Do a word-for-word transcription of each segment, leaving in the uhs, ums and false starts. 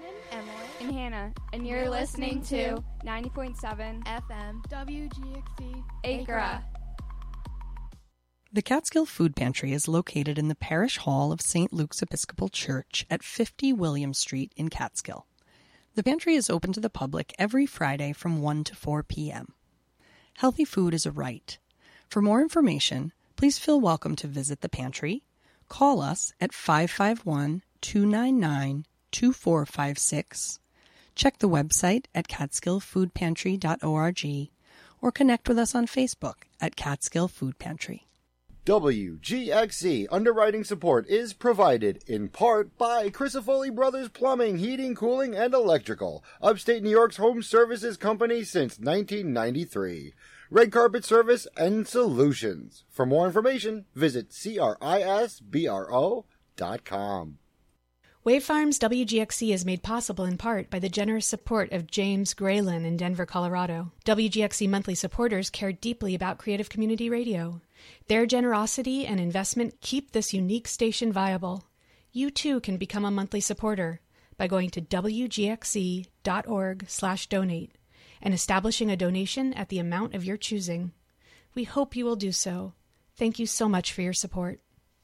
Emily, and Hannah, and you're, you're listening, listening to ninety point seven F M W G X C Acra. The Catskill Food Pantry is located in the Parish Hall of Saint Luke's Episcopal Church at fifty William Street in Catskill. The pantry is open to the public every Friday from one to four p.m. Healthy food is a right. For more information, please feel welcome to visit the pantry. Call us at five five one, two nine nine, two four five six. Check the website at catskill food pantry dot org or connect with us on Facebook at Catskill Food Pantry. W G X C underwriting support is provided in part by Crisafulli Brothers Plumbing, Heating, Cooling, and Electrical, upstate New York's home services company since nineteen ninety-three. Red Carpet Service and Solutions. For more information, visit crisbro dot com. Wave Farms W G X C is made possible in part by the generous support of James Graylin in Denver, Colorado. W G X C monthly supporters care deeply about Creative Community Radio. Their generosity and investment keep this unique station viable. You too can become a monthly supporter by going to w g x c dot org slash donate and establishing a donation at the amount of your choosing. We hope you will do so. Thank you so much for your support.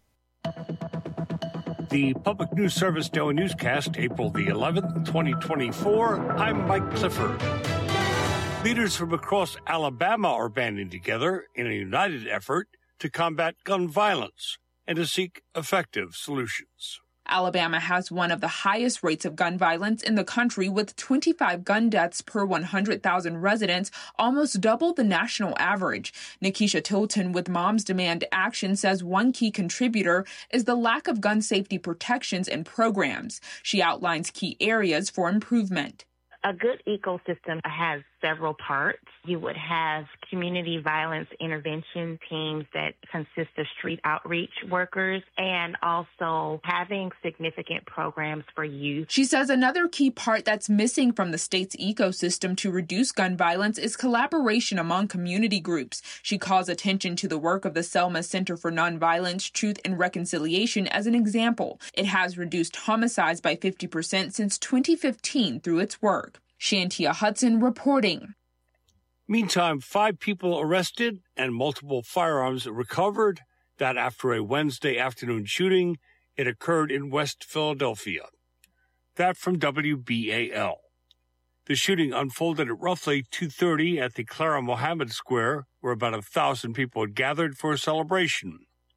The Public News Service Daily Newscast, April the eleventh, twenty twenty-four. I'm Mike Clifford. Leaders from across Alabama are banding together in a united effort to combat gun violence and to seek effective solutions. Alabama has one of the highest rates of gun violence in the country, with twenty-five gun deaths per one hundred thousand residents, almost double the national average. Nikisha Tilton with Moms Demand Action says one key contributor is the lack of gun safety protections and programs. She outlines key areas for improvement. A good ecosystem has several parts. You would have community violence intervention teams that consist of street outreach workers and also having significant programs for youth. She says another key part that's missing from the state's ecosystem to reduce gun violence is collaboration among community groups. She calls attention to the work of the Selma Center for Nonviolence, Truth, and Reconciliation as an example. It has reduced homicides by fifty percent since twenty fifteen through its work. Shantia Hudson reporting. Meantime, five people arrested and multiple firearms recovered. That after a Wednesday afternoon shooting, it occurred in West Philadelphia. That from W B A L. The shooting unfolded at roughly two thirty at the Clara Mohammed Square, where about a thousand people had gathered for a celebration.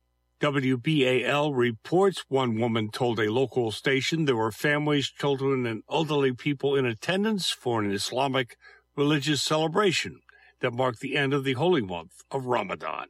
W B A L reports one woman told a local station there were families, children, and elderly people in attendance for an Islamic religious celebration that marked the end of the holy month of Ramadan.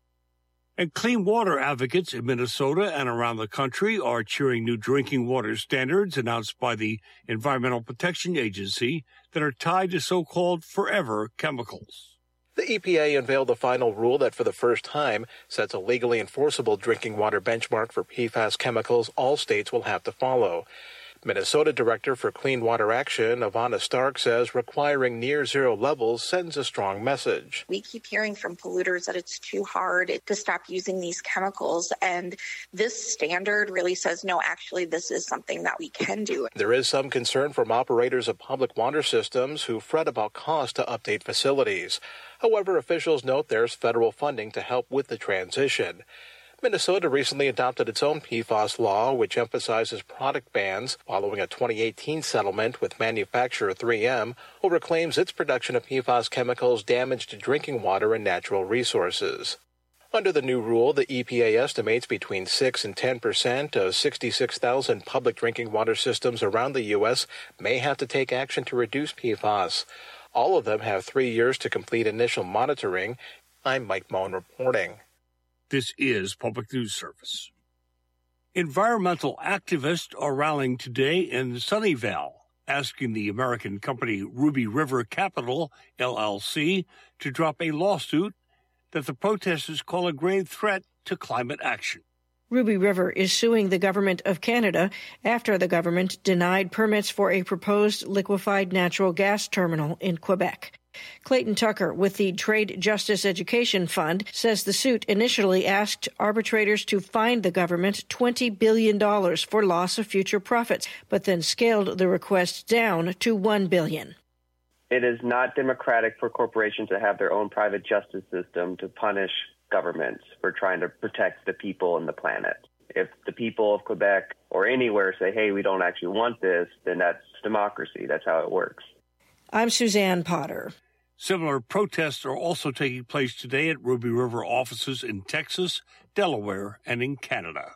And clean water advocates in Minnesota and around the country are cheering new drinking water standards announced by the Environmental Protection Agency that are tied to so-called forever chemicals. The E P A unveiled a final rule that for the first time sets a legally enforceable drinking water benchmark for P FAS chemicals all states will have to follow. Minnesota Director for Clean Water Action, Ivana Stark, says requiring near-zero levels sends a strong message. We keep hearing from polluters that it's too hard to stop using these chemicals, and this standard really says, no, actually, this is something that we can do. There is some concern from operators of public water systems who fret about cost to update facilities. However, officials note there's federal funding to help with the transition. Minnesota recently adopted its own P FAS law, which emphasizes product bans following a twenty eighteen settlement with manufacturer three M over claims its production of P FAS chemicals damaged drinking water and natural resources. Under the new rule, the E P A estimates between six and ten percent of sixty-six thousand public drinking water systems around the U S may have to take action to reduce P FAS. All of them have three years to complete initial monitoring. I'm Mike Moen reporting. This is Public News Service. Environmental activists are rallying today in Sunnyvale, asking the American company Ruby River Capital, L L C, to drop a lawsuit that the protesters call a grave threat to climate action. Ruby River is suing the government of Canada after the government denied permits for a proposed liquefied natural gas terminal in Quebec. Clayton Tucker with the Trade Justice Education Fund says the suit initially asked arbitrators to fine the government twenty billion dollars for loss of future profits, but then scaled the request down to one billion dollars. It is not democratic for corporations to have their own private justice system to punish governments for trying to protect the people and the planet. If the people of Quebec or anywhere say, hey, we don't actually want this, then that's democracy. That's how it works. I'm Suzanne Potter. Similar protests are also taking place today at Ruby River offices in Texas, Delaware, and in Canada.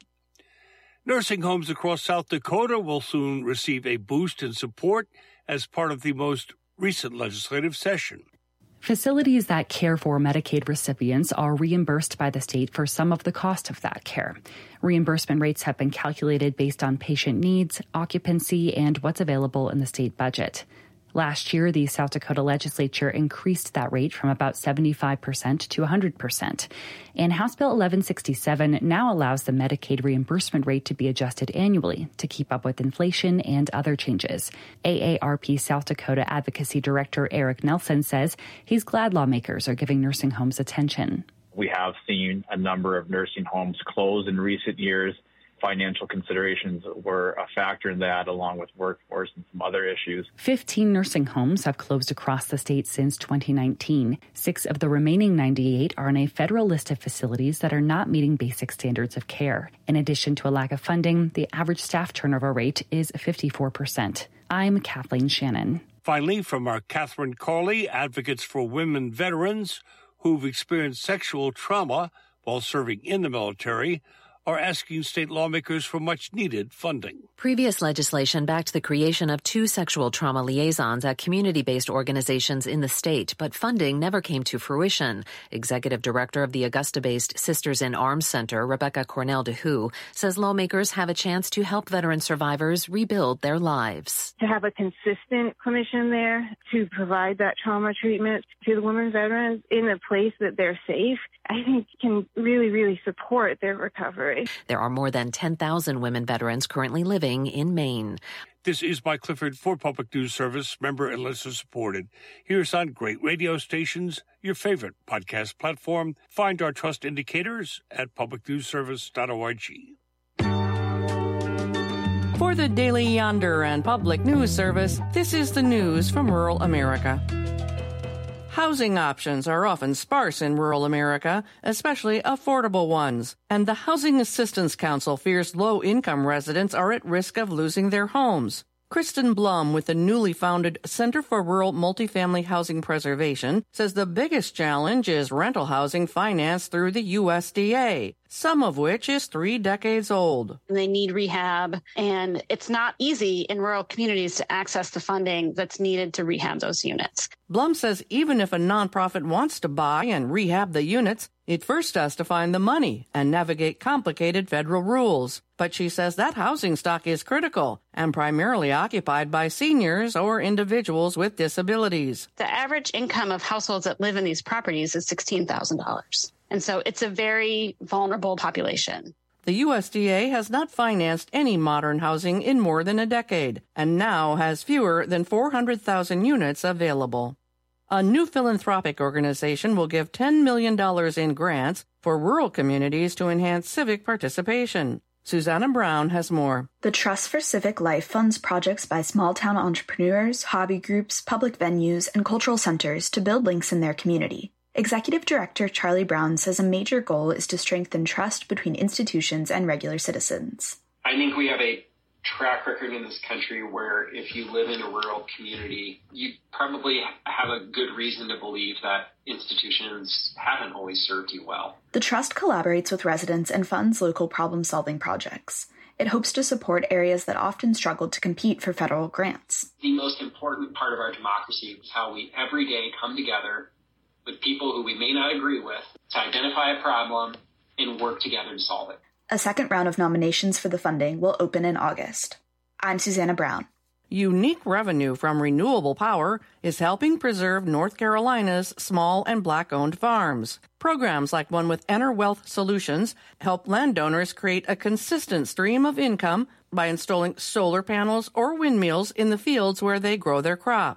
Nursing homes across South Dakota will soon receive a boost in support as part of the most recent legislative session. Facilities that care for Medicaid recipients are reimbursed by the state for some of the cost of that care. Reimbursement rates have been calculated based on patient needs, occupancy, and what's available in the state budget. Last year, the South Dakota legislature increased that rate from about seventy-five percent to one hundred percent. And House Bill eleven sixty-seven now allows the Medicaid reimbursement rate to be adjusted annually to keep up with inflation and other changes. A A R P South Dakota Advocacy Director Eric Nelson says he's glad lawmakers are giving nursing homes attention. We have seen a number of nursing homes close in recent years. Financial considerations were a factor in that, along with workforce and some other issues. Fifteen nursing homes have closed across the state since twenty nineteen. Six of the remaining ninety-eight are on a federal list of facilities that are not meeting basic standards of care. In addition to a lack of funding, the average staff turnover rate is fifty-four percent. I'm Kathleen Shannon. Finally, from our Catherine Carley, advocates for women veterans who've experienced sexual trauma while serving in the military are asking state lawmakers for much-needed funding. Previous legislation backed the creation of two sexual trauma liaisons at community-based organizations in the state, but funding never came to fruition. Executive Director of the Augusta-based Sisters in Arms Center, Rebecca Cornell DeHoo, says lawmakers have a chance to help veteran survivors rebuild their lives. To have a consistent clinician there to provide that trauma treatment to the women veterans in a place that they're safe, I think can really, really support their recovery. There are more than ten thousand women veterans currently living in Maine. This is Mike Clifford for Public News Service, member and listener supported. Here's on great radio stations, your favorite podcast platform. Find our trust indicators at public news service dot org. For the Daily Yonder and Public News Service, this is the news from rural America. Housing options are often sparse in rural America, especially affordable ones, and the Housing Assistance Council fears low-income residents are at risk of losing their homes. Kristen Blum with the newly founded Center for Rural Multifamily Housing Preservation says the biggest challenge is rental housing financed through the U S D A, some of which is three decades old. They need rehab, and it's not easy in rural communities to access the funding that's needed to rehab those units. Blum says even if a nonprofit wants to buy and rehab the units, it first has to find the money and navigate complicated federal rules. But she says that housing stock is critical and primarily occupied by seniors or individuals with disabilities. The average income of households that live in these properties is sixteen thousand dollars. And so it's a very vulnerable population. The U S D A has not financed any modern housing in more than a decade and now has fewer than four hundred thousand units available. A new philanthropic organization will give ten million dollars in grants for rural communities to enhance civic participation. Susanna Brown has more. The Trust for Civic Life funds projects by small-town entrepreneurs, hobby groups, public venues, and cultural centers to build links in their community. Executive Director Charlie Brown says a major goal is to strengthen trust between institutions and regular citizens. I think we have a track record in this country where if you live in a rural community, you probably have a good reason to believe that institutions haven't always served you well. The Trust collaborates with residents and funds local problem-solving projects. It hopes to support areas that often struggle to compete for federal grants. The most important part of our democracy is how we every day come together with people who we may not agree with to identify a problem and work together to solve it. A second round of nominations for the funding will open in August. I'm Susanna Brown. Unique revenue from renewable power is helping preserve North Carolina's small and Black-owned farms. Programs like one with EnerWealth Solutions help landowners create a consistent stream of income by installing solar panels or windmills in the fields where they grow their crops.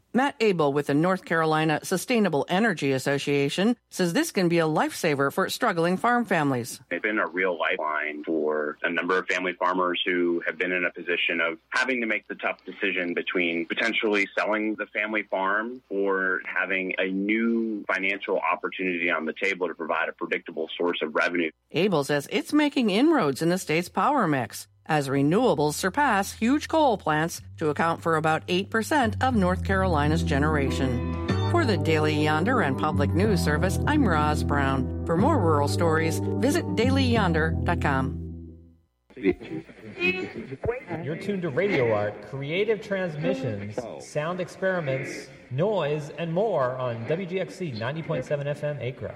Matt Abel with the North Carolina Sustainable Energy Association says this can be a lifesaver for struggling farm families. It's been a real lifeline for a number of family farmers who have been in a position of having to make the tough decision between potentially selling the family farm or having a new financial opportunity on the table to provide a predictable source of revenue. Abel says it's making inroads in the state's power mix, as renewables surpass huge coal plants to account for about eight percent of North Carolina's generation. For the Daily Yonder and Public News Service, I'm Roz Brown. For more rural stories, visit daily yonder dot com. You're tuned to Radio Art, creative transmissions, sound experiments, noise, and more on W G X C ninety point seven F M Acro.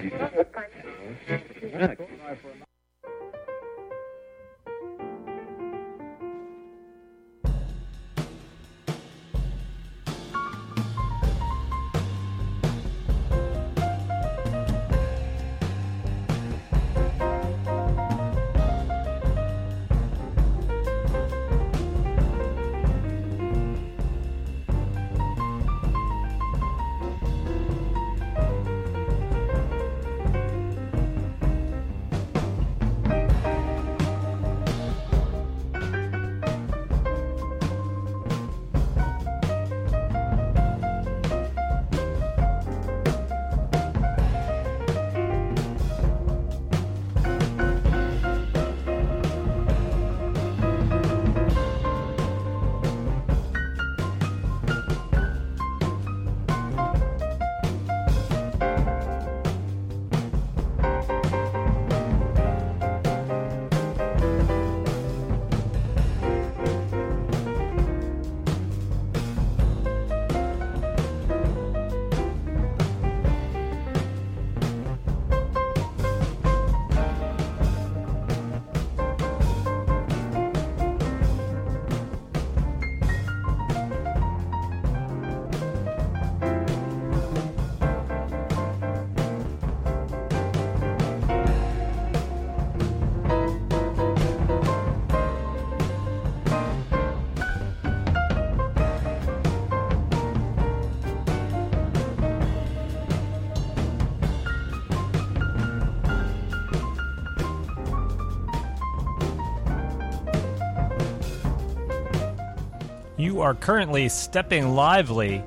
You are currently stepping lively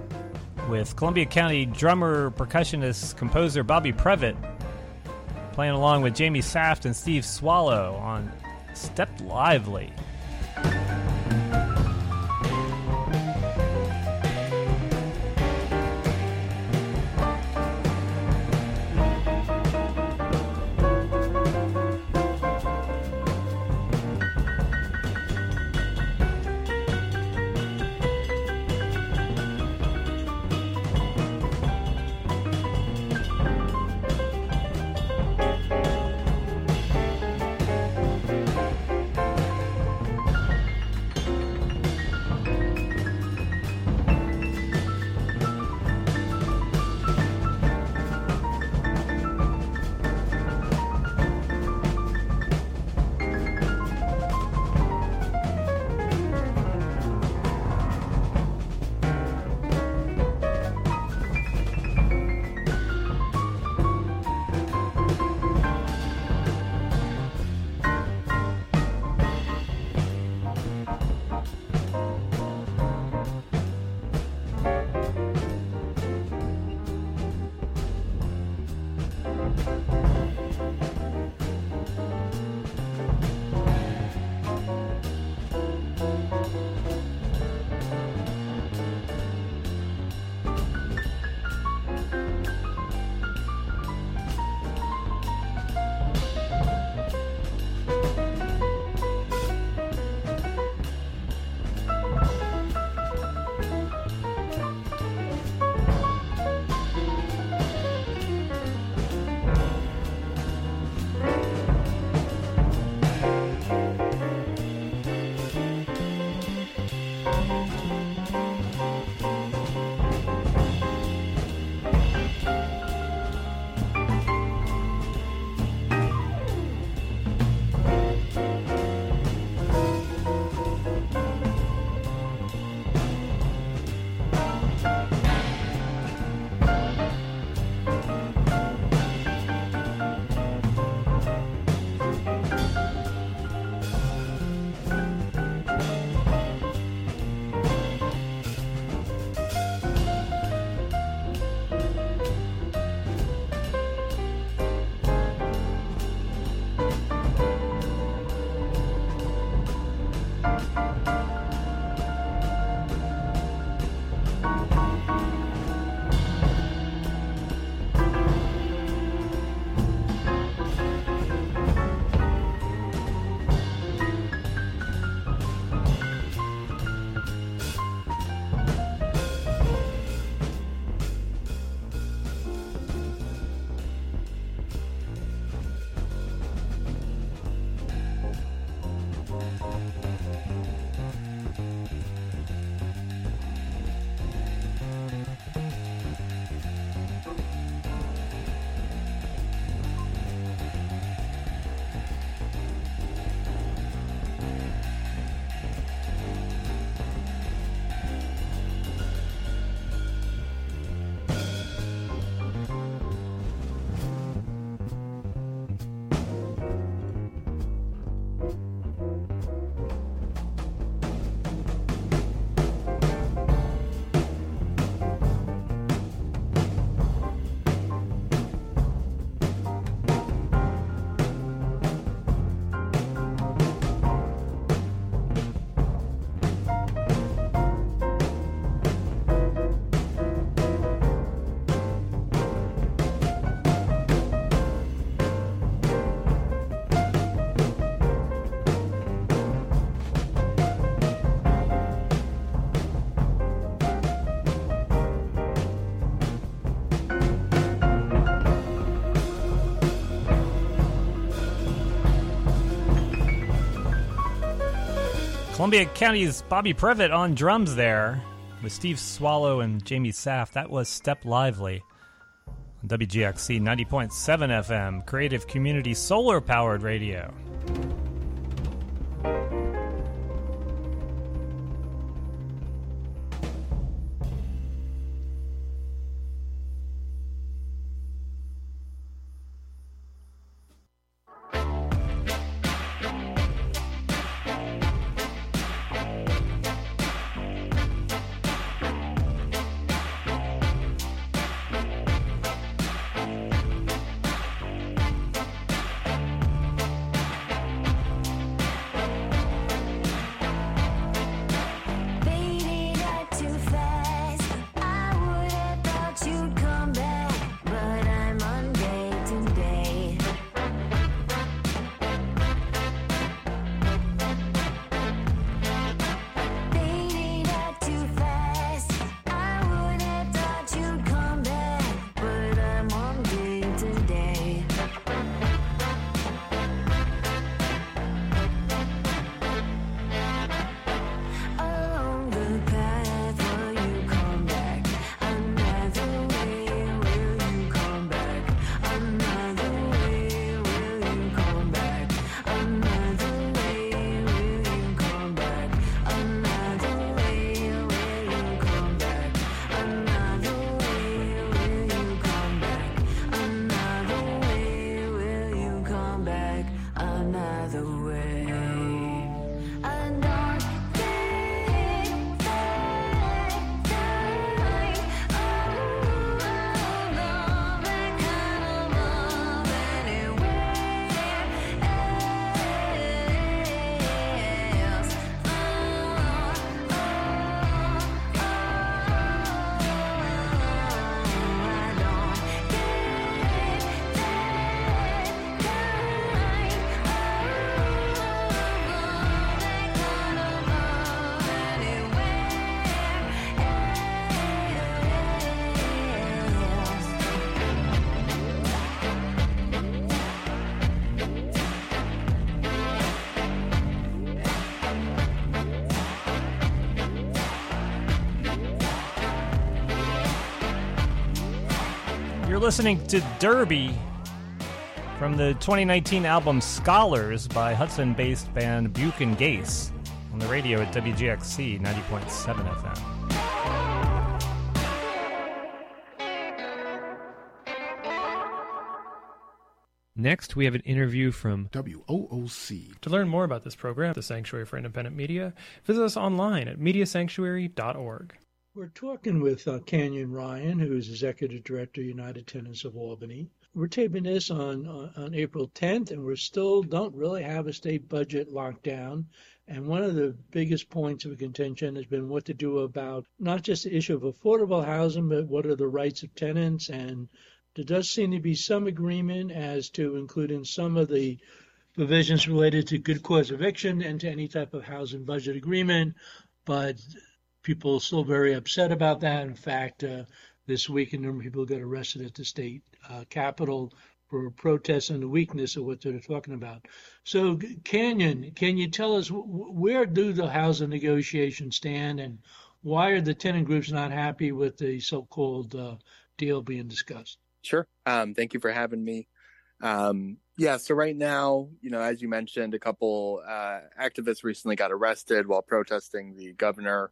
with Columbia County drummer, percussionist, composer Bobby Previtt playing along with Jamie Saft and Steve Swallow on Step Lively. Columbia County's Bobby Previtt on drums there with Steve Swallow and Jamie Saff. That was Step Lively on W G X C ninety point seven F M, Creative Community Solar-Powered Radio. You're listening to Derby from the twenty nineteen album Scholars by Hudson-based band Buchan Gase on the radio at W G X C ninety point seven F M. Next, we have an interview from W O O C. To learn more about this program, the Sanctuary for Independent Media, visit us online at media sanctuary dot org. We're talking with uh, Canyon Ryan, who is Executive Director, United Tenants of Albany. We're taping this on, on on April tenth, and we still don't really have a state budget locked down. And one of the biggest points of contention has been what to do about not just the issue of affordable housing, but what are the rights of tenants. And there does seem to be some agreement as to including some of the provisions related to good cause eviction into any type of housing budget agreement. But people are still very upset about that. In fact, uh, this week, a number of people got arrested at the state uh, capitol for protesting the weakness of what they're talking about. So, Canyon, can you tell us where do the housing negotiations stand, and why are the tenant groups not happy with the so-called uh, deal being discussed? Sure. Um, thank you for having me. Um, yeah, so right now, you know, as you mentioned, a couple uh, activists recently got arrested while protesting the governor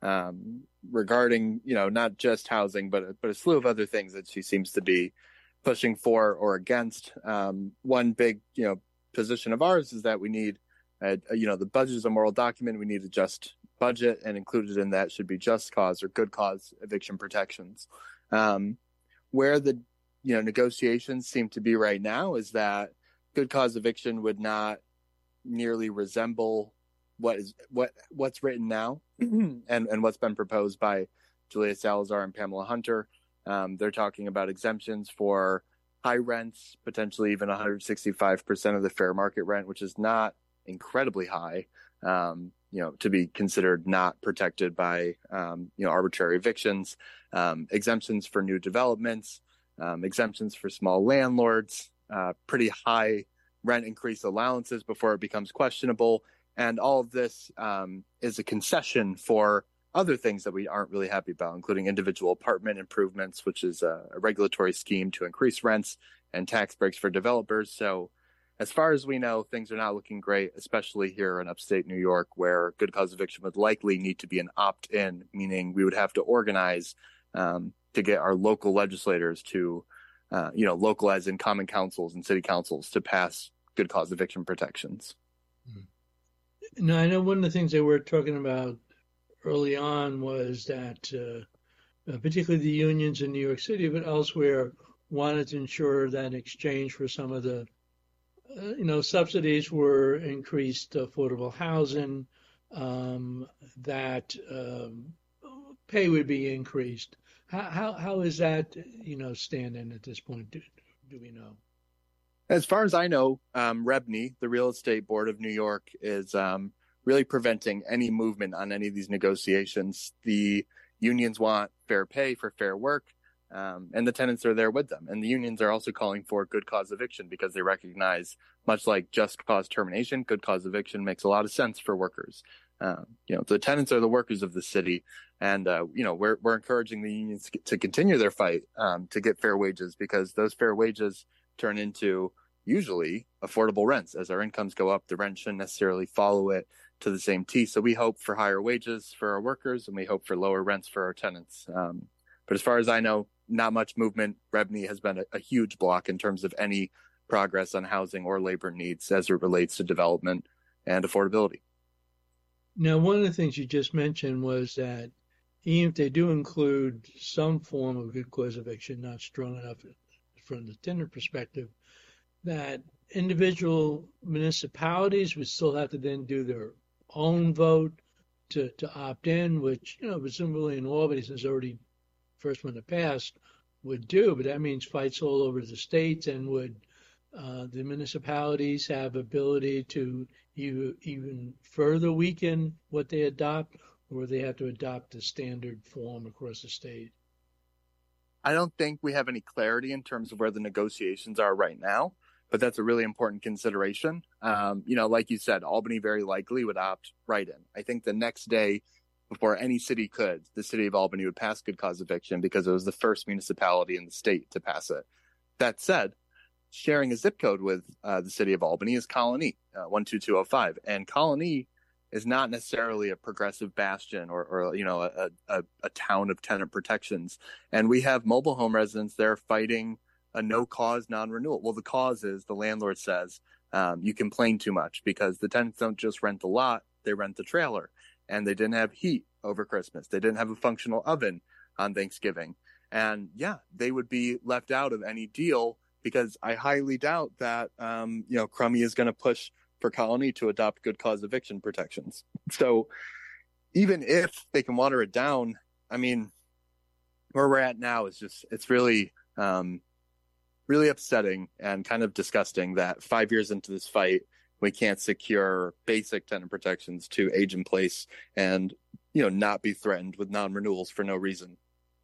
um, regarding, you know, not just housing, but but a slew of other things that she seems to be pushing for or against. Um, one big, you know, position of ours is that we need, a, a, you know, the budget is a moral document. We need a just budget, and included in that should be just cause or good cause eviction protections. Um, where the, you know, negotiations seem to be right now is that good cause eviction would not nearly resemble what is what what's written now and, and what's been proposed by Julia Salazar and Pamela Hunter. Um, they're talking about exemptions for high rents, potentially even one hundred sixty-five percent of the fair market rent, which is not incredibly high, um, you know, to be considered not protected by, um, you know, arbitrary evictions, um, exemptions for new developments, um, exemptions for small landlords, uh, pretty high rent increase allowances before it becomes questionable. And all of this um, is a concession for other things that we aren't really happy about, including individual apartment improvements, which is a, a regulatory scheme to increase rents, and tax breaks for developers. So as far as we know, things are not looking great, especially here in upstate New York, where good cause eviction would likely need to be an opt-in, meaning we would have to organize um, to get our local legislators to, uh, you know, localize in common councils and city councils to pass good cause eviction protections. Now, I know one of the things they were talking about early on was that uh, uh, particularly the unions in New York City, but elsewhere, wanted to ensure that in exchange for some of the, uh, you know, subsidies were increased affordable housing, um, that um, pay would be increased. How, how how is that, you know, standing at this point? Do, do we know? As far as I know, um, REBNY, the Real Estate Board of New York, is um, really preventing any movement on any of these negotiations. The unions want fair pay for fair work, um, and the tenants are there with them. And the unions are also calling for good cause eviction because they recognize, much like just cause termination, good cause eviction makes a lot of sense for workers. Uh, you know, the tenants are the workers of the city, and uh, you know, we're we're encouraging the unions to continue their fight um, to get fair wages, because those fair wages turn into usually affordable rents. As our incomes go up, the rent shouldn't necessarily follow it to the same T. So we hope for higher wages for our workers, and we hope for lower rents for our tenants. Um, but as far as I know, not much movement. REBNY has been a, a huge block in terms of any progress on housing or labor needs as it relates to development and affordability. Now, one of the things you just mentioned was that even if they do include some form of good cause eviction, not strong enough from the tenant perspective, that individual municipalities would still have to then do their own vote to, to opt in, which, you know, presumably in Albany, since already first one to pass, would do. But that means fights all over the states. And would uh, the municipalities have ability to you, even further weaken what they adopt, or they have to adopt the standard form across the state? I don't think we have any clarity in terms of where the negotiations are right now, but that's a really important consideration. Um, you know, like you said, Albany very likely would opt right in. I think the next day, before any city could, the city of Albany would pass good cause eviction because it was the first municipality in the state to pass it. That said, sharing a zip code with uh, the city of Albany is Colony, uh, one two two oh five. And Colony is not necessarily a progressive bastion or, or you know, a, a, a town of tenant protections. And we have mobile home residents there fighting a no-cause non-renewal. Well, the cause is the landlord says um, you complain too much because the tenants don't just rent the lot, they rent the trailer. And they didn't have heat over Christmas. They didn't have a functional oven on Thanksgiving. And yeah, they would be left out of any deal because I highly doubt that, um, you know, Crummy is going to push for Colony to adopt good cause eviction protections. So even if they can water it down, I mean, where we're at now is just, it's really, um, really upsetting and kind of disgusting that five years into this fight, we can't secure basic tenant protections to age in place and, you know, not be threatened with non-renewals for no reason.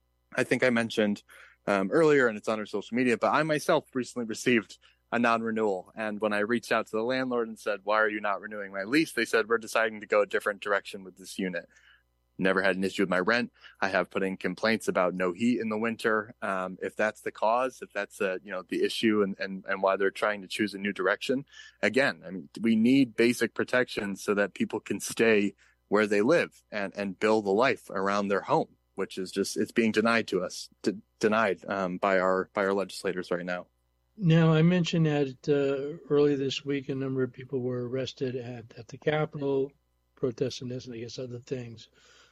I think I mentioned um, earlier, and it's on our social media, but I myself recently received a non-renewal. And when I reached out to the landlord and said, why are you not renewing my lease? They said, we're deciding to go a different direction with this unit. Never had an issue with my rent. I have put in complaints about no heat in the winter. Um, if that's the cause, if that's a, you know, the issue and, and, and why they're trying to choose a new direction, again, I mean, we need basic protections so that people can stay where they live and, and build a life around their home, which is just, it's being denied to us, d- denied um, by our, by our legislators right now. Now, I mentioned that uh, early this week, a number of people were arrested at, at the Capitol, protesting this and I guess other things.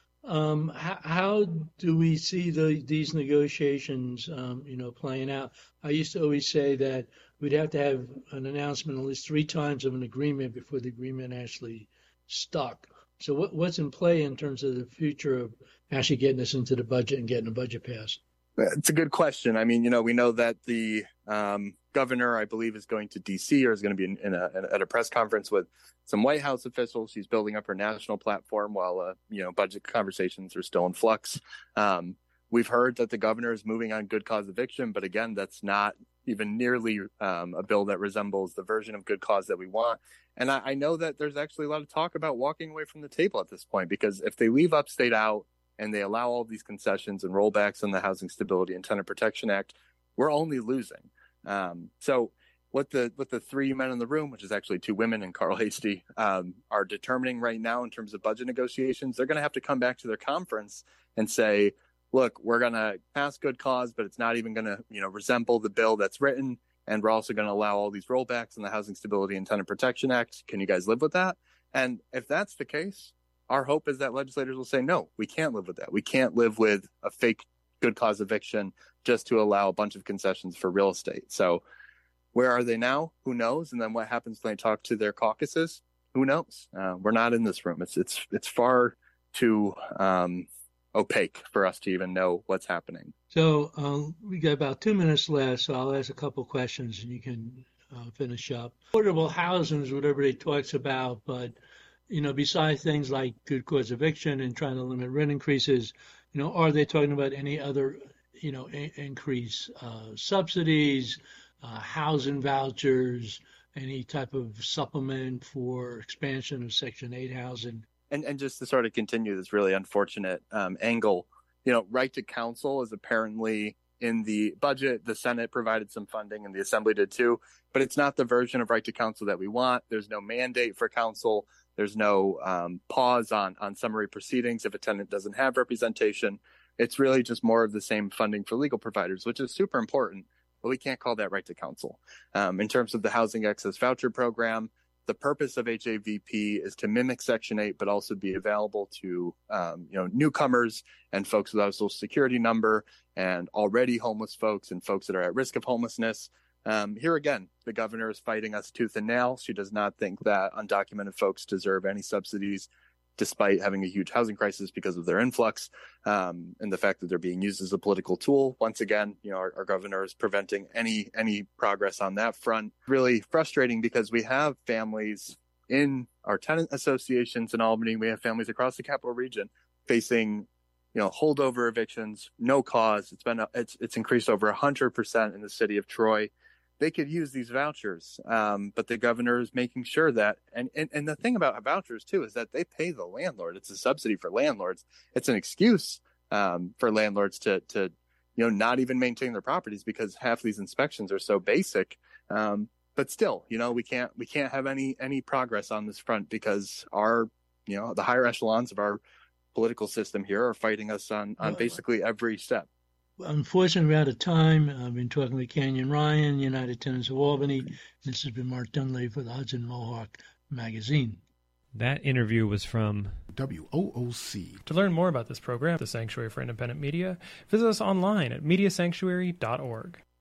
Um, how, how do we see the, these negotiations, um, you know, playing out? I used to always say that we'd have to have an announcement at least three times of an agreement before the agreement actually stuck. So what, what's in play in terms of the future of actually getting us into the budget and getting the budget passed? It's a good question. I mean, you know, we know that the um, governor, I believe, is going to D C or is going to be in, in a, at a press conference with some White House officials. She's building up her national platform while, uh, you know, budget conversations are still in flux. Um, we've heard that the governor is moving on good cause eviction, but again, that's not even nearly um, a bill that resembles the version of good cause that we want. And I, I know that there's actually a lot of talk about walking away from the table at this point, because if they leave upstate out and they allow all these concessions and rollbacks in the Housing Stability and Tenant Protection Act, we're only losing. Um, so what the what the three men in the room, which is actually two women and Carl Hastie, um, are determining right now in terms of budget negotiations, they're going to have to come back to their conference and say, look, we're going to pass good cause, but it's not even going to, you know, resemble the bill that's written. And we're also going to allow all these rollbacks in the Housing Stability and Tenant Protection Act. Can you guys live with that? And if that's the case, our hope is that legislators will say, no, we can't live with that. We can't live with a fake good cause eviction just to allow a bunch of concessions for real estate. So where are they now? Who knows? And then what happens when they talk to their caucuses? Who knows? Uh, we're not in this room. It's it's it's far too um, opaque for us to even know what's happening. So um, we got about two minutes left, so I'll ask a couple questions and you can uh, finish up. Affordable housing is what everybody talks about, but you know, besides things like good cause eviction and trying to limit rent increases, you know, are they talking about any other, you know, I- increase uh, subsidies, uh, housing vouchers, any type of supplement for expansion of Section eight housing? And and just to sort of continue this really unfortunate um, angle, you know, right to counsel is apparently in the budget. The Senate provided some funding and the Assembly did too, but it's not the version of right to counsel that we want. There's no mandate for counsel. There's no um, pause on, on summary proceedings if a tenant doesn't have representation. It's really just more of the same funding for legal providers, which is super important, but we can't call that right to counsel. Um, in terms of the Housing Access Voucher Program, the purpose of H A V P is to mimic Section eight, but also be available to um, you know newcomers and folks without a Social Security number and already homeless folks and folks that are at risk of homelessness. Um, here again, the governor is fighting us tooth and nail. She does not think that undocumented folks deserve any subsidies, despite having a huge housing crisis because of their influx um, and the fact that they're being used as a political tool. Once again, you know, our, our governor is preventing any any progress on that front. Really frustrating because we have families in our tenant associations in Albany. We have families across the Capital Region facing, you know, holdover evictions, no cause. It's been a, it's it's increased over a hundred percent in the city of Troy. They could use these vouchers, um, but the governor is making sure that, and, and, and the thing about vouchers too, is that they pay the landlord. It's a subsidy for landlords. It's an excuse um, for landlords to, to, you know, not even maintain their properties because half these inspections are so basic. Um, but still, you know, we can't, we can't have any, any progress on this front because our, you know, the higher echelons of our political system here are fighting us on, on basically every step. Unfortunately, we're out of time. I've been talking with Canyon Ryan, United Tenants of Albany. This has been Mark Dunley for the Hudson Mohawk Magazine. That interview was from W O O C. To learn more about this program, the Sanctuary for Independent Media, visit us online at media sanctuary dot org.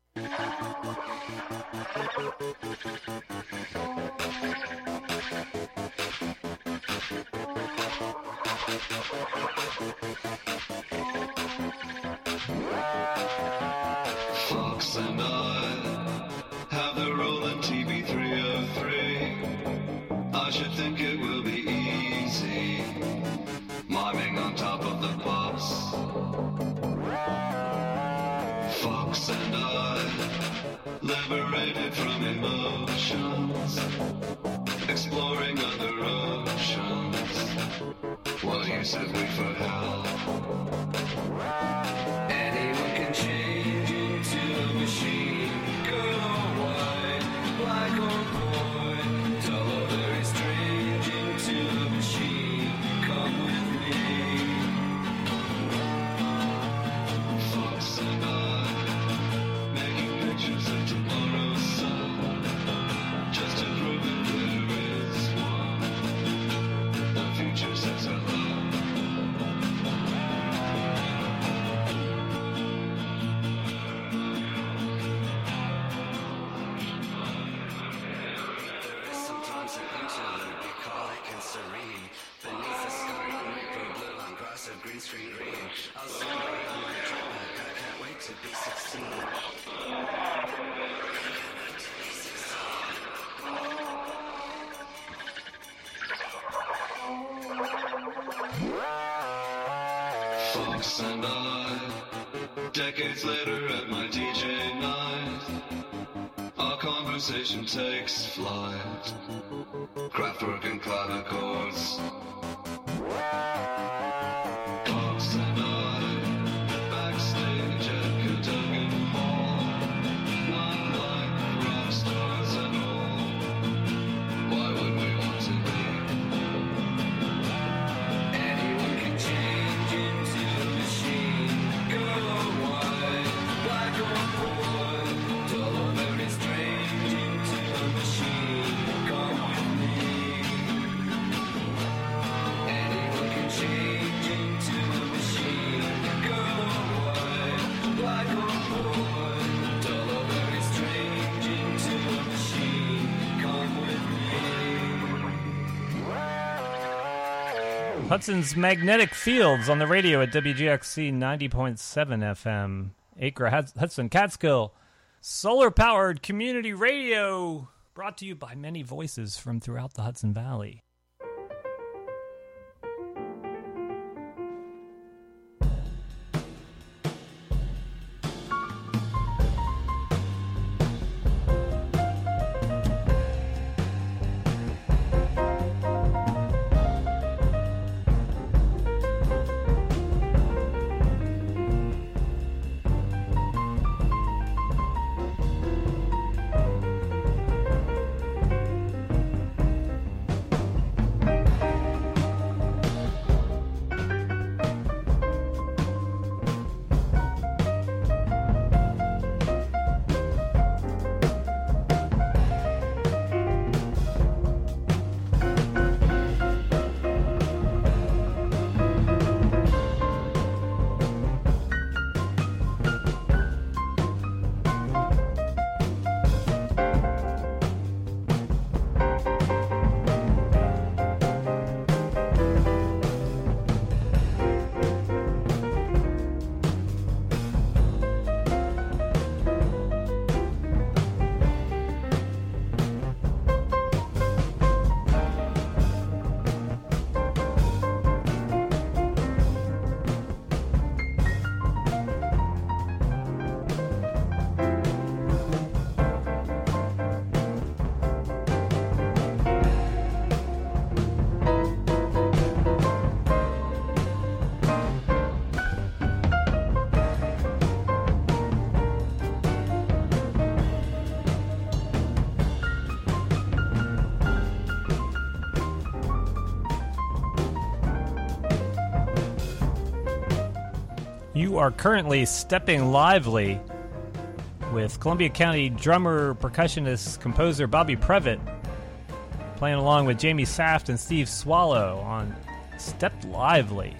Fox and I have the rolling T V three oh three. I should think it will be easy, miming on top of the pops. Fox and I, liberated from emotions, exploring other oceans. What use have we for help? Anyone can change into a machine, good or white, black or boy, dull or very strange, into a machine. Come with me. Fox and I, making pictures of tomorrow's sun, just to prove that there is one. The future says hello. Sometimes an interlude, bucolic and serene, beneath the sky on maple blue on grass of green screen green. I'll send her on my trip back, I can't wait to be sixteen. Fox and I, decades later at my D J night, our conversation takes flight. Kraftwerk and clavichords. Fox and I, backstage at Cadogan Hall, not like rock stars at all. Why would we want to be? Anyone can change into a machine, girl or white, black or boy, dull or very strange, into a machine. Come with me. Anyone can change into a machine, girl or white, black or boy, dull or very strange, into a machine. Come with me. Hudson's Magnetic Fields on the radio at W G X C ninety point seven F M. Acre, Hudson, Catskill. Solar-powered community radio brought to you by many voices from throughout the Hudson Valley. You are currently stepping lively with Columbia County drummer, percussionist, composer Bobby Previtt, playing along with Jamie Saft and Steve Swallow on Step Lively.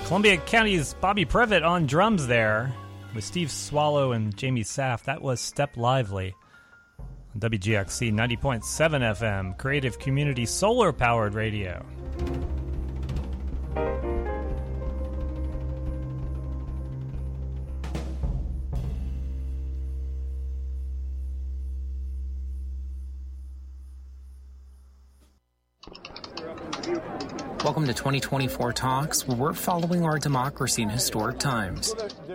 Columbia County's Bobby Previtt on drums there with Steve Swallow and Jamie Saff. That was Step Lively on W G X C ninety point seven F M, Creative Community Solar-Powered Radio. Welcome to twenty twenty-four Talks, where we're following our democracy in historic times.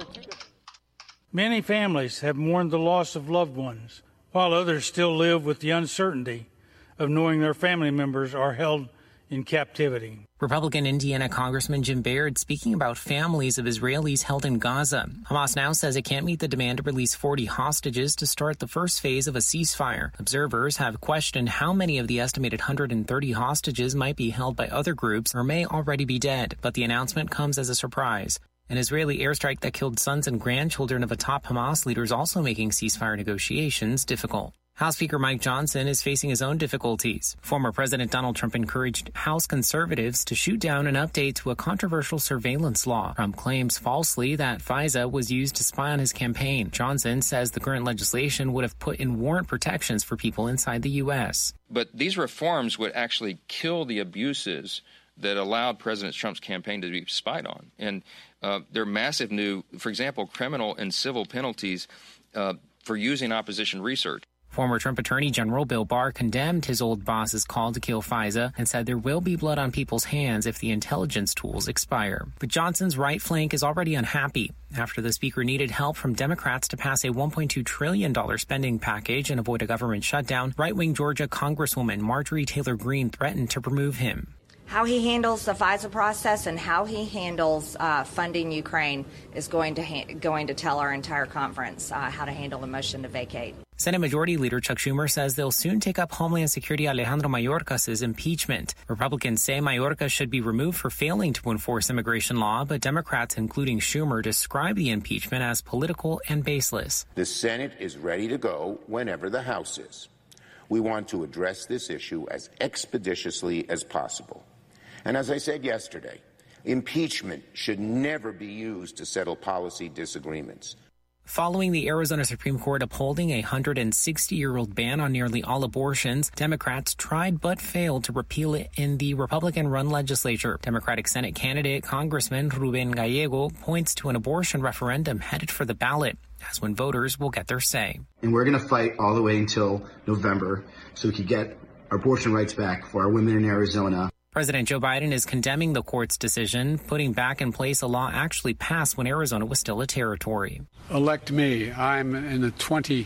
Many families have mourned the loss of loved ones, while others still live with the uncertainty of knowing their family members are held in captivity. Republican Indiana Congressman Jim Baird speaking about families of Israelis held in Gaza. Hamas now says it can't meet the demand to release forty hostages to start the first phase of a ceasefire. Observers have questioned how many of the estimated one hundred thirty hostages might be held by other groups or may already be dead, but the announcement comes as a surprise. An Israeli airstrike that killed sons and grandchildren of a top Hamas leader is also making ceasefire negotiations difficult. House Speaker Mike Johnson is facing his own difficulties. Former President Donald Trump encouraged House conservatives to shoot down an update to a controversial surveillance law. Trump claims falsely that FISA was used to spy on his campaign. Johnson says the current legislation would have put in warrant protections for people inside the U S. But these reforms would actually kill the abuses that allowed President Trump's campaign to be spied on. And uh, they're massive new, for example, criminal and civil penalties uh, for using opposition research. Former Trump Attorney General Bill Barr condemned his old boss's call to kill FISA and said there will be blood on people's hands if the intelligence tools expire. But Johnson's right flank is already unhappy. After the speaker needed help from Democrats to pass a one point two trillion dollars spending package and avoid a government shutdown, right-wing Georgia Congresswoman Marjorie Taylor Greene threatened to remove him. How he handles the FISA process and how he handles uh, funding Ukraine is going to ha- going to tell our entire conference uh, how to handle the motion to vacate. Senate Majority Leader Chuck Schumer says they'll soon take up Homeland Security Alejandro Mayorkas' impeachment. Republicans say Mayorkas should be removed for failing to enforce immigration law, but Democrats, including Schumer, describe the impeachment as political and baseless. The Senate is ready to go whenever the House is. We want to address this issue as expeditiously as possible. And as I said yesterday, impeachment should never be used to settle policy disagreements. Following the Arizona Supreme Court upholding a one hundred sixty-year-old ban on nearly all abortions, Democrats tried but failed to repeal it in the Republican-run legislature. Democratic Senate candidate Congressman Ruben Gallego points to an abortion referendum headed for the ballot. That's when voters will get their say. And we're going to fight all the way until November so we can get our abortion rights back for our women in Arizona. President Joe Biden is condemning the court's decision, putting back in place a law actually passed when Arizona was still a territory. Elect me. I'm in the twentieth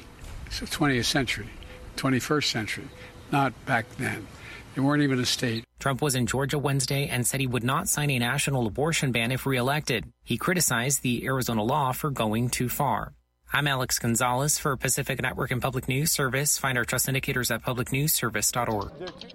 century, twenty-first century, not back then. They weren't even a state. Trump was in Georgia Wednesday and said he would not sign a national abortion ban if reelected. He criticized the Arizona law for going too far. I'm Alex Gonzalez for Pacific Network and Public News Service. Find our trust indicators at public news service dot org.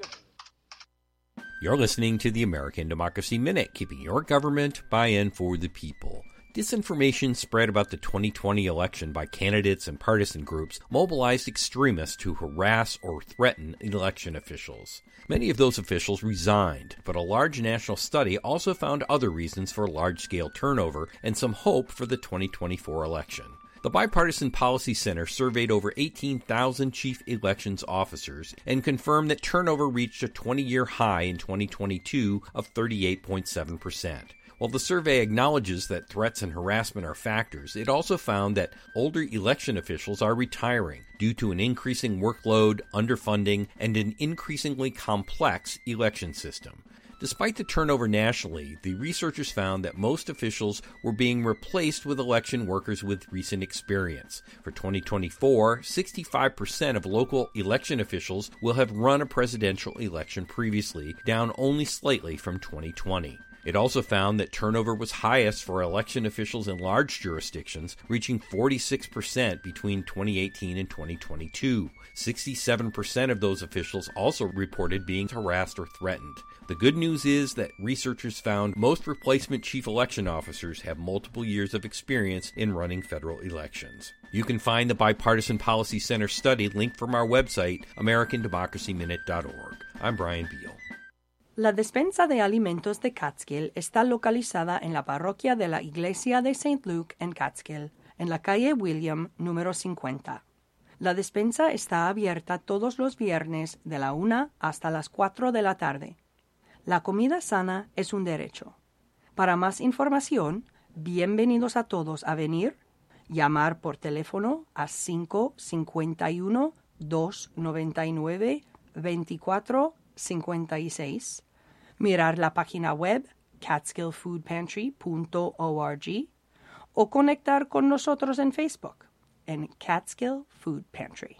You're listening to the American Democracy Minute, keeping your government by and for the people. Disinformation spread about the twenty twenty election by candidates and partisan groups mobilized extremists to harass or threaten election officials. Many of those officials resigned, but a large national study also found other reasons for large-scale turnover and some hope for the twenty twenty-four election. The Bipartisan Policy Center surveyed over eighteen thousand chief elections officers and confirmed that turnover reached a twenty-year high in twenty twenty-two of thirty-eight point seven percent. While the survey acknowledges that threats and harassment are factors, it also found that older election officials are retiring due to an increasing workload, underfunding, and an increasingly complex election system. Despite the turnover nationally, the researchers found that most officials were being replaced with election workers with recent experience. For twenty twenty-four, sixty-five percent of local election officials will have run a presidential election previously, down only slightly from twenty twenty. It also found that turnover was highest for election officials in large jurisdictions, reaching forty-six percent between twenty eighteen and twenty twenty-two. sixty-seven percent of those officials also reported being harassed or threatened. The good news is that researchers found most replacement chief election officers have multiple years of experience in running federal elections. You can find the Bipartisan Policy Center study linked from our website, american democracy minute dot org. I'm Brian Beal. La despensa de alimentos de Catskill está localizada en la parroquia de la Iglesia de Saint Luke en Catskill, en la calle William número cincuenta. La despensa está abierta todos los viernes de la una hasta las cuatro de la tarde. La comida sana es un derecho. Para más información, bienvenidos a todos a venir, llamar por teléfono a cinco cinco uno, dos nueve nueve, veinticuatro cincuenta y seis, mirar la página web catskill food pantry punto org o conectar con nosotros en Facebook en Catskill Food Pantry.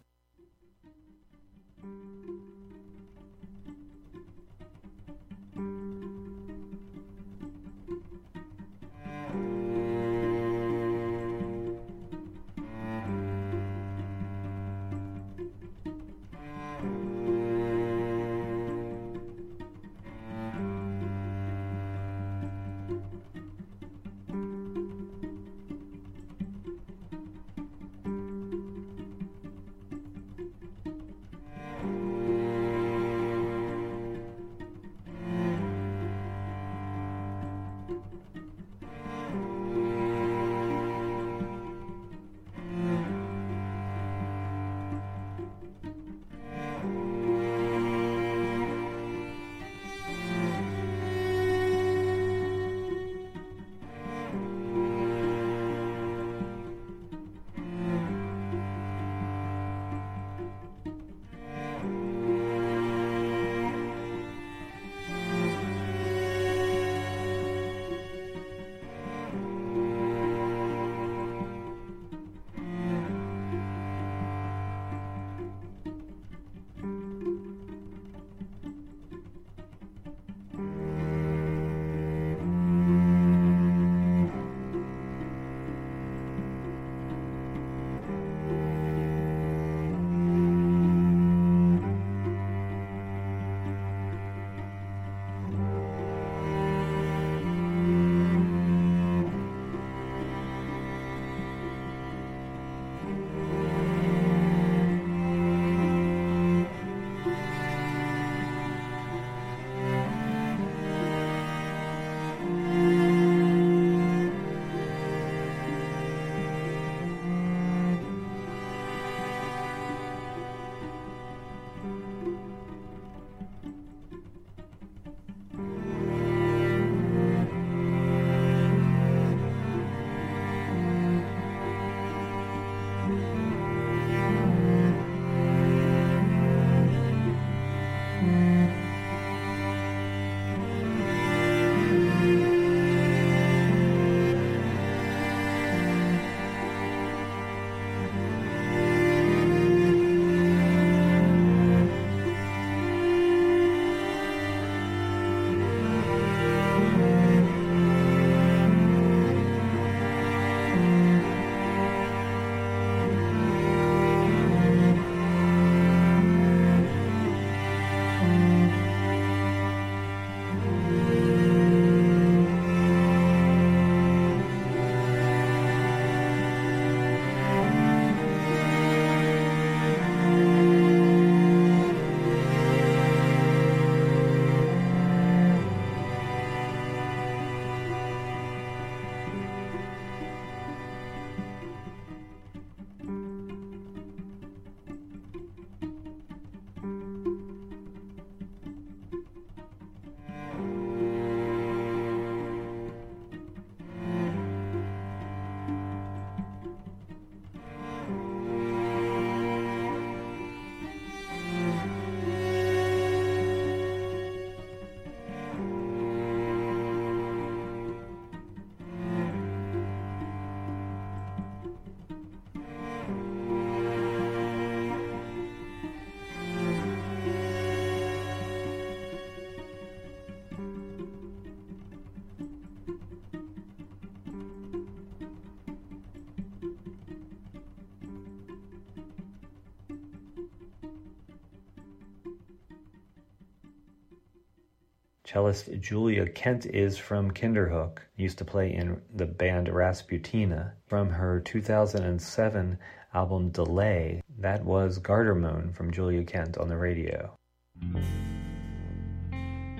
Cellist Julia Kent is from Kinderhook, used to play in the band Rasputina. From her two thousand seven album Delay, that was Gardermoon from Julia Kent on the radio.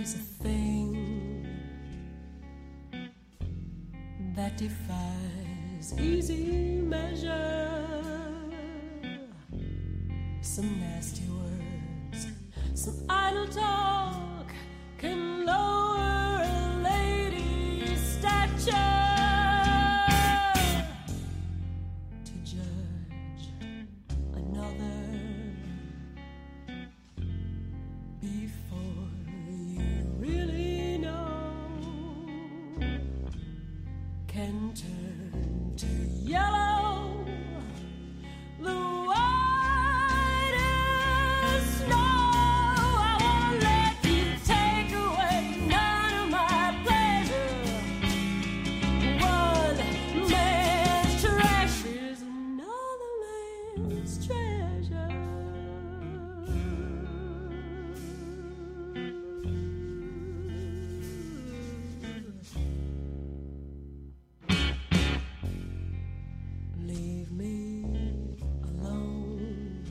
is a thing that defies easy measure. Some nasty words, some idle talk can lower a lady's stature. To judge another before you really know can turn to yellow. The white as snow. I won't let you take away none of my pleasure. One man's trash is another man's treasure. Leave me alone.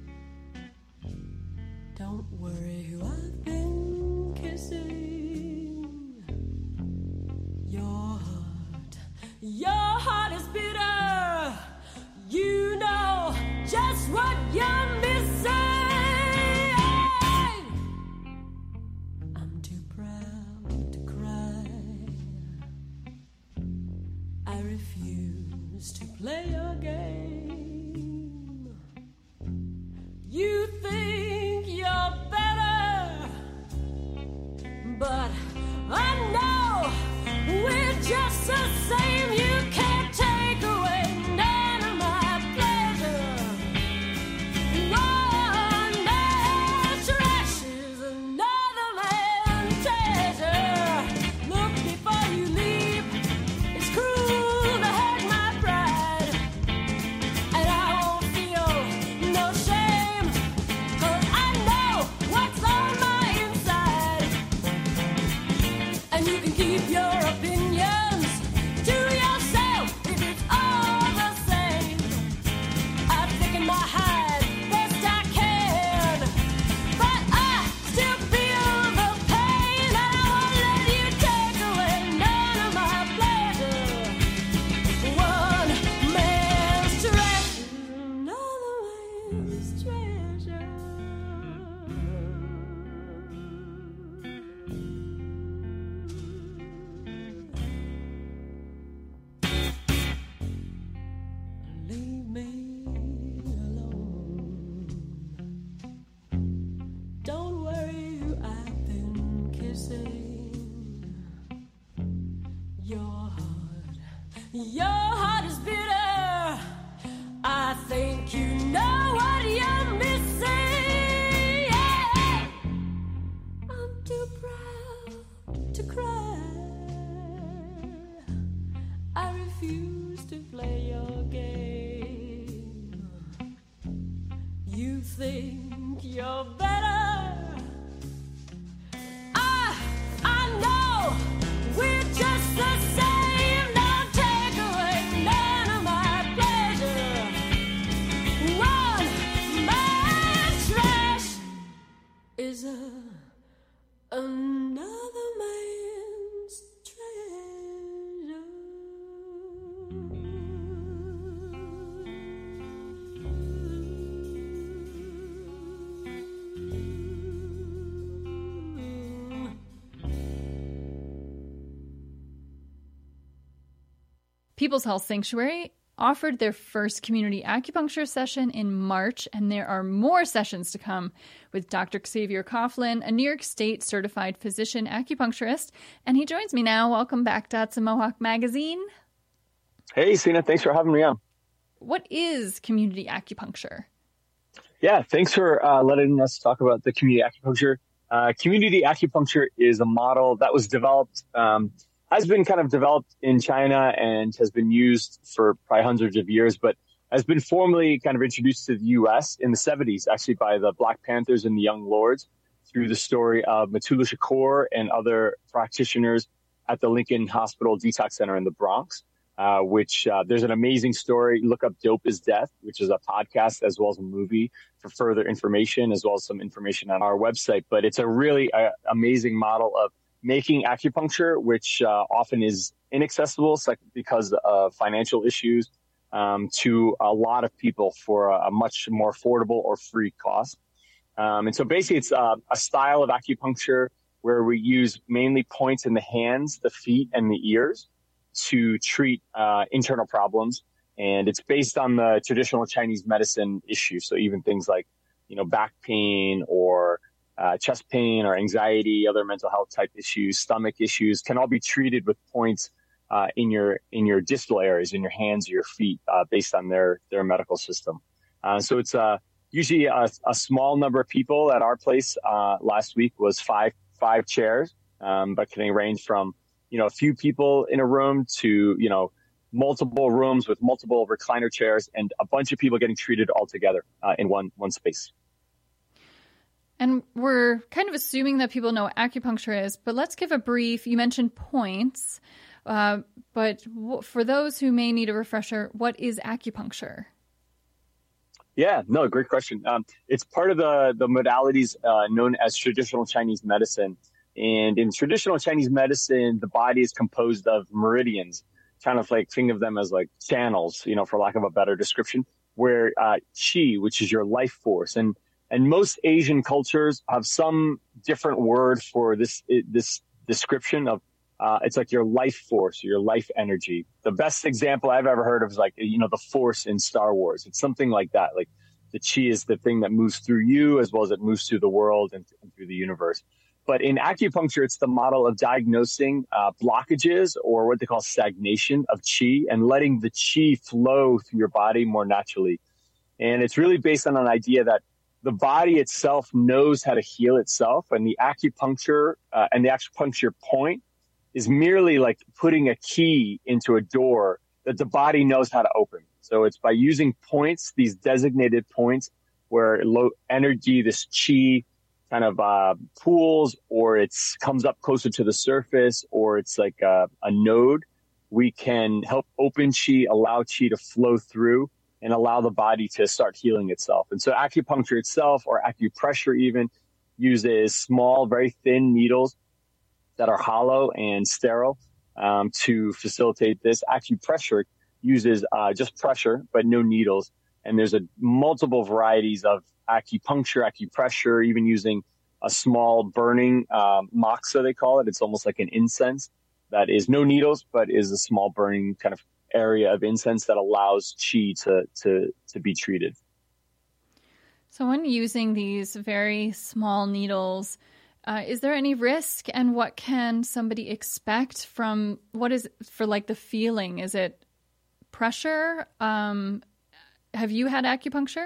Don't worry who I've been kissing. Your heart, your heart is bitter. You know just what you're missing. I'm too proud to cry. I refuse to play your game. You think you're better, but I know we're just the same. You can't take away none of my pleasure. One man's trash is another man's treasure. Look before you leave. It's cruel to hurt my pride, and I won't feel no shame, 'cause I know what's on my inside. And you can keep your opinions to yourself if it's all the same. I've taken my hide best I can, but I still feel the pain. And I won't let you take away none of my pleasure. One man's trash is another man's treasure. Leave me alone. Don't worry who I've been kissing. Your heart, your heart is bitter. I think you know what you're missing. Yeah. I'm too proud to cry. I refuse to play your game. You think you're better. I, I know we're just the same. Don't take away none of my pleasure. One man's trash is a, another man's treasure. People's Health Sanctuary offered their first community acupuncture session in March, and there are more sessions to come with Doctor Xavier Coughlin, a New York State certified physician acupuncturist, and he joins me now. Welcome back to Hudson Mohawk Magazine. Hey, Sina, thanks for having me on. What is community acupuncture? Yeah, thanks for uh, letting us talk about the community acupuncture. Uh, community acupuncture is a model that was developed um, has been kind of developed in China and has been used for probably hundreds of years, but has been formally kind of introduced to the U S in the seventies, actually by the Black Panthers and the Young Lords, through the story of Matula Shakur and other practitioners at the Lincoln Hospital Detox Center in the Bronx. uh, which uh, there's an amazing story. Look up Dope is Death, which is a podcast as well as a movie for further information, as well as some information on our website. But it's a really uh, amazing model of making acupuncture, which uh, often is inaccessible because of financial issues, um, to a lot of people for a, a much more affordable or free cost. Um, and so basically it's uh, a style of acupuncture where we use mainly points in the hands, the feet, and the ears to treat uh, internal problems. And it's based on the traditional Chinese medicine issues. So even things like, you know, back pain or uh, chest pain or anxiety, other mental health type issues, stomach issues can all be treated with points uh, in your in your distal areas, in your hands or your feet, uh, based on their their medical system. Uh, so it's uh, usually a, a small number of people. At our place uh, last week was five five chairs, um, but can range from, you know, a few people in a room to, you know, multiple rooms with multiple recliner chairs and a bunch of people getting treated all together uh, in one one space. And we're kind of assuming that people know what acupuncture is, but let's give a brief. You mentioned points, uh, but w- for those who may need a refresher, what is acupuncture? Yeah, no, great question. Um, it's part of the, the modalities uh, known as traditional Chinese medicine. And in traditional Chinese medicine, the body is composed of meridians, kind of like think of them as like channels, you know, for lack of a better description, where uh, qi, which is your life force. And and most Asian cultures have some different word for this this description of, uh, it's like your life force, your life energy. The best example I've ever heard of is like, you know, the Force in Star Wars. It's something like that. Like the qi is the thing that moves through you as well as it moves through the world and, and through the universe. But in acupuncture, it's the model of diagnosing uh, blockages or what they call stagnation of qi and letting the qi flow through your body more naturally. And it's really based on an idea that the body itself knows how to heal itself. And the acupuncture uh, and the acupuncture point is merely like putting a key into a door that the body knows how to open. So it's by using points, these designated points where low energy, this qi, kind of uh, pools, or it's comes up closer to the surface, or it's like a, a node, we can help open qi, allow qi to flow through and allow the body to start healing itself. And so acupuncture itself, or acupressure even, uses small, very thin needles that are hollow and sterile um, to facilitate this. Acupressure uses uh, just pressure, but no needles. And there's a multiple varieties of acupuncture, acupressure, even using a small burning um, moxa, they call it. It's almost like an incense that is no needles, but is a small burning kind of area of incense that allows qi to to to be treated. So when using these very small needles, uh, is there any risk, and what can somebody expect from, what is for like the feeling? Is it pressure? Um, have you had acupuncture?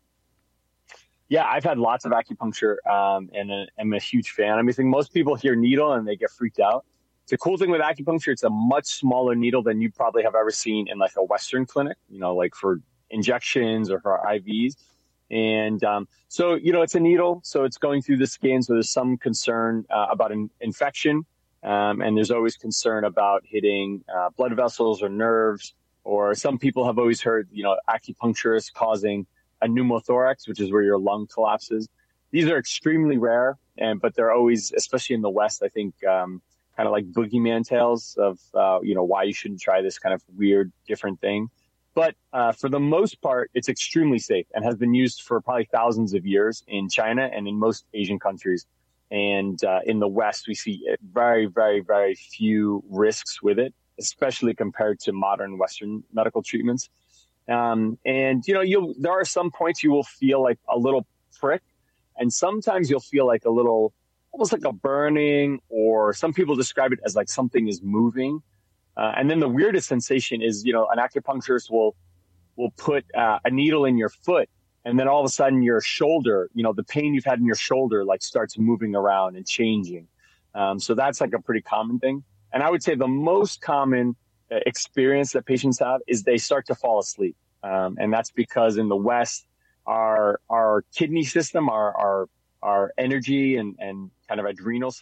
Yeah, I've had lots of acupuncture, um, and uh, I'm a huge fan. I mean, I think most people hear needle and they get freaked out. The cool thing with acupuncture, it's a much smaller needle than you probably have ever seen in like a Western clinic, you know, like for injections or for I Vs. And um, so, you know, it's a needle, so it's going through the skin. So there's some concern uh, about an infection, um, and there's always concern about hitting uh, blood vessels or nerves. Or some people have always heard, you know, acupuncture is causing a pneumothorax, which is where your lung collapses. These are extremely rare, and but they're always, especially in the West, I think, um, kind of like boogeyman tales of, uh, you know, why you shouldn't try this kind of weird, different thing. But uh, for the most part, it's extremely safe and has been used for probably thousands of years in China and in most Asian countries. And uh, in the West, we see very, very, very few risks with it, especially compared to modern Western medical treatments. Um, and, you know, you'll, there are some points you will feel like a little prick, and sometimes you'll feel like a little, almost like a burning, or some people describe it as like something is moving. Uh, and then the weirdest sensation is, you know, an acupuncturist will, will put uh, a needle in your foot, and then all of a sudden your shoulder, you know, the pain you've had in your shoulder, like starts moving around and changing. Um, so that's like a pretty common thing. And I would say the most common experience that patients have is they start to fall asleep. Um, and that's because in the West, our, our kidney system, our, our, our energy and, and kind of adrenal system